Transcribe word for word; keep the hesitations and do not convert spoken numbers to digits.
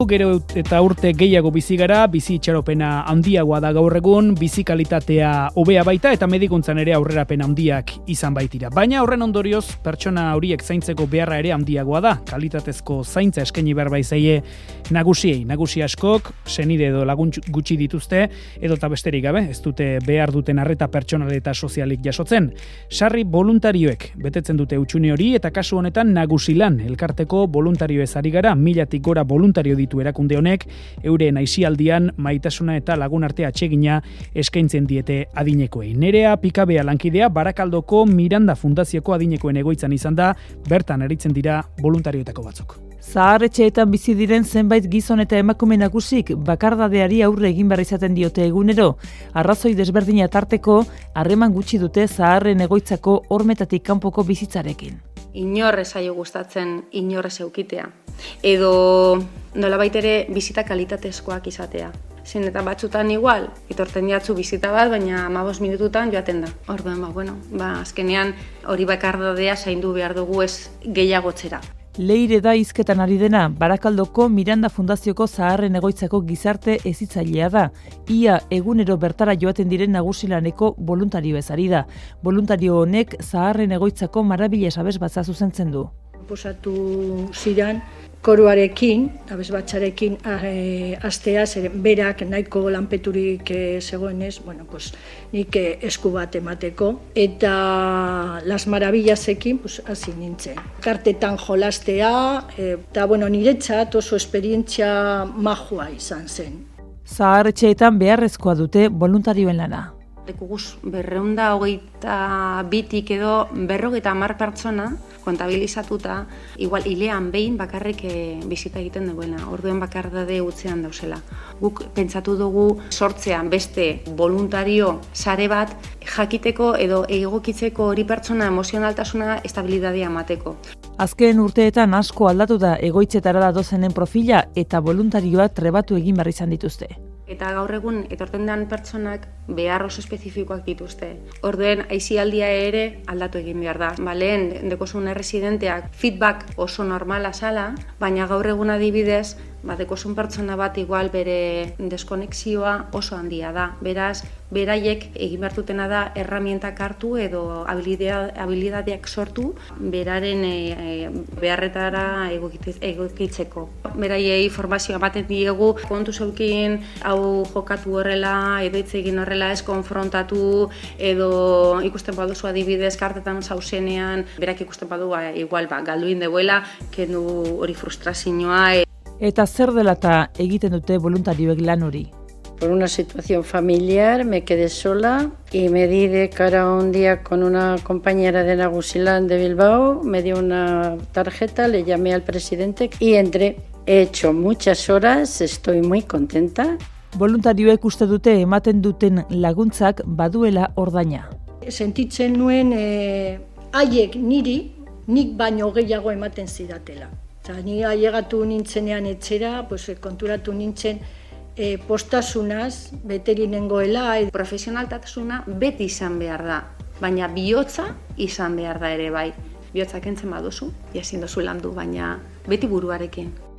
Gero eta urte gehiago bizi gara, bizi itxaropena handiagoa da gaur egun, bizi kalitatea hobea baita eta medikuntzan ere aurrerapen handiak izan baitira. Baina horren ondorioz pertsona horiek zaintzeko beharra ere handiagoa da. Kalitatezko zaintza eskaini behar baizaie nagusiei. Nagusi askok senide edo lagun gutxi dituzte edo eta besterik gabe, ez dute behar duten arreta pertsonal eta sozialik jasotzen. Sarri voluntarioek betetzen dute hutsune hori eta kasu honetan nagusilan elkarteko voluntarioez ari gara, milatik gora voluntario ditu erakunde honek, euren aisialdian maitasuna eta lagun artea atsegina eskaintzen diete adinekoei. Nerea Pikabea lankidea Barakaldoko Miranda Fundazioko adinekoen egoitzan izan da, bertan aritzen dira voluntarioetako batzuk. Zahar-etxeetan bizi diren zenbait gizon eta emakume nagusik bakardadeari aurre egin behar izaten diote egunero. Arrazoi desberdina tarteko, harreman gutxi dute zaharren egoitzako hormetatik kanpoko bizitzarekin. Inor ez zaio gustatzen inor ez eukitea. Edo nolabait ere bizita kalitatezkoak izatea. Zein eta batzutan igual, etorten jatzu bizita bat, baina hamabost minututan joaten da. Orduan, ba, bueno, ba, azkenean hori bakardadea zaindu behar dugu ez gehiagotzera. Leire da hizketan ari dena, Barakaldoko Miranda Fundazioko zaharren egoitzako gizarte hezitzailea da. Ia egunero bertara joaten diren nagusilaneko voluntario ez ari da. Voluntario honek zaharren egoitzako marabila abes batza zuzentzen du. Proposatu zidan koruarekin, abesbatzarekin e, astea, zer berak nahiko lanpeturik e, zegoenez, bueno, pues, nik e, esku bat emateko, eta Las Maravillasekin pues, hasi nintzen. Kartetan jolastea, e, eta bueno, niretzat oso esperientzia majua izan zen. Zahar-etxeetan beharrezkoa dute voluntarioen lana. Dekuguz berreunda hogeita bitik edo berrogeita hamar pertsona kontabilizatuta, igual hilean behin bakarrik e, bizita egiten duela, orduen bakardade utzean dauzela. Guk pentsatu dugu sortzean beste voluntario sare bat jakiteko edo egokitzeko hori pertsona emozionaltasuna estabilidadea emateko. Azken urteetan asko aldatu da egoitzetara datozenen profila eta voluntarioak trebatu egin behar izan dituzte. Eta gaur egun etorten den pertsonak behar oso espezifikoak dituzte. Orduen aisialdia ere aldatu egin behar da. Ba, lehen dekosun erresidenteak feedback oso normala zala, baina gaur egun adibidez, ba, dekosun pertsona bat igual bere deskonexioa oso handia da. Beraz, beraiek egin behar dutena da erramientak hartu edo habilidadeak sortu beraren e, beharretara egokitzeko. Beraiei formazioa ematen diegu, kontu zeukin, hau jokatu horrela, edo hitz egin horrela ez konfrontatu, edo ikusten baduzu adibidez kartetan zauzenean, berak ikusten badu ba, igual ba, galduin deuela, kendu hori frustrazioa. E. Eta zer dela eta egiten dute voluntarioek lan hori? Por una situación familiar me quedé sola y me di de cara un día con una compañera de Nagusilán de Bilbao, me dio una tarjeta, le llamé al presidente y entré. He hecho muchas horas, estoy muy contenta. Voluntarioek uste dute ematen duten laguntzak baduela ordaina. Sentitzen nuen e, haiek niri, nik baino gehiago ematen zidatela. Eta ni ailegatu nintzenean etxera, pues, konturatu nintzen e, postasunaz, beteri nengoela. E... Profesionaltasuna beti izan behar da, baina bihotza izan behar da ere bai. Bihotza kentzen baduzu, jasin dozu landu, baina beti buruarekin.